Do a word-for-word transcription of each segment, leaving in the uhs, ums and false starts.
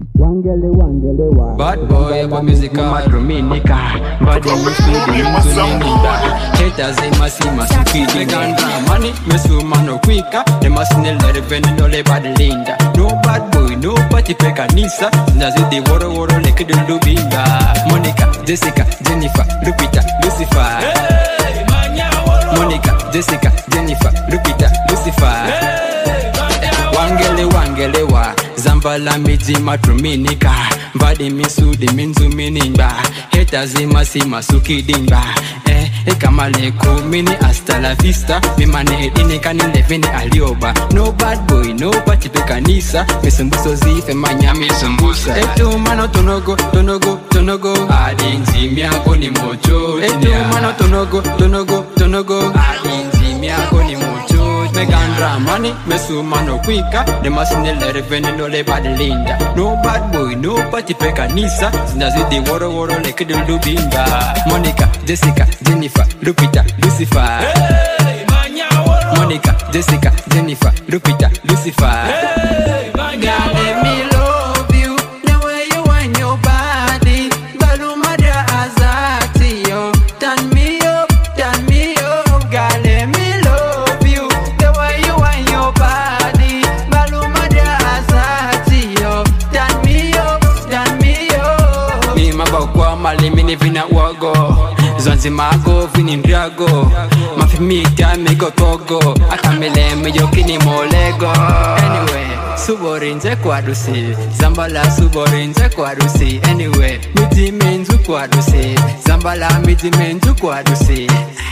Wangele wangele wa Bad boy kwa muzika madrominika Bad in the speed in Zuninda Haters they must see my speed Me ganda money me so mano quicker They must nail the revenue no le bad linda No bad boy no party peka nisa Nazi di woro woro leke de lubinga Monica, Jessica, Jennifer, Lupita, Lucifer hey, Monica, Jessica, Jennifer, Lupita, Lucifer hey, Wangele wangele wa Zambala miji matruminika Mbadi misudi minzu minimba Heta zima sima suki dimba Eh, eh kamale kumini hasta la vista Mimane edine kanile vini alioba No bad boy, no pati peka nisa Misumbuso zife manya misumbusa Etu mano tonogo, tonogo, tonogo Adinzi miako ni mocho Etu mano tonogo, tonogo, tonogo Adinzi miako ni mocho Megandra money, mesu mano quicker They must nail the revenue no le bad linda No bad boy, no party peka nisa Zinazidi woro woro leke de lubinga Monica, Jessica, Jennifer, Lupita, Lucifer hey, Monica, Jessica, Jennifer, Lupita, Lucifer hey, God, let me love you the way you want your body Balumada azati yo Turn me up, turn me up God, let me love you the way you want your body Balumada azati yo Turn me up, turn me up Mi mabokwa mali mini vina wago Zonzi mago vini ndrago Mafimita mego togo Akamele mejo kini molego Anyway, suborinze kwa dusi Zambala suborinze kwa dusi Anyway, midi menzu kwa dusi Zambala midi menzu kwa dusi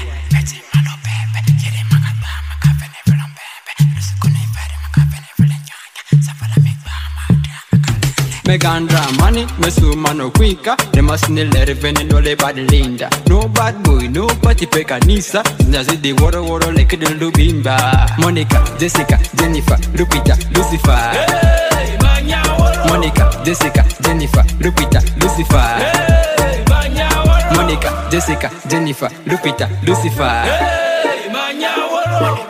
Megandra money, mesu mano quicker They must nail the revenue no le bad linda No bad boy, no party peka nisa Zinazidi woro woro leke de lubimba Monica, Jessica, Jennifer, Lupita, Lucifer hey, Monica, Jessica, Jennifer, Lupita, Lucifer hey, Monica, Jessica, Jennifer, Lupita, Lucifer hey,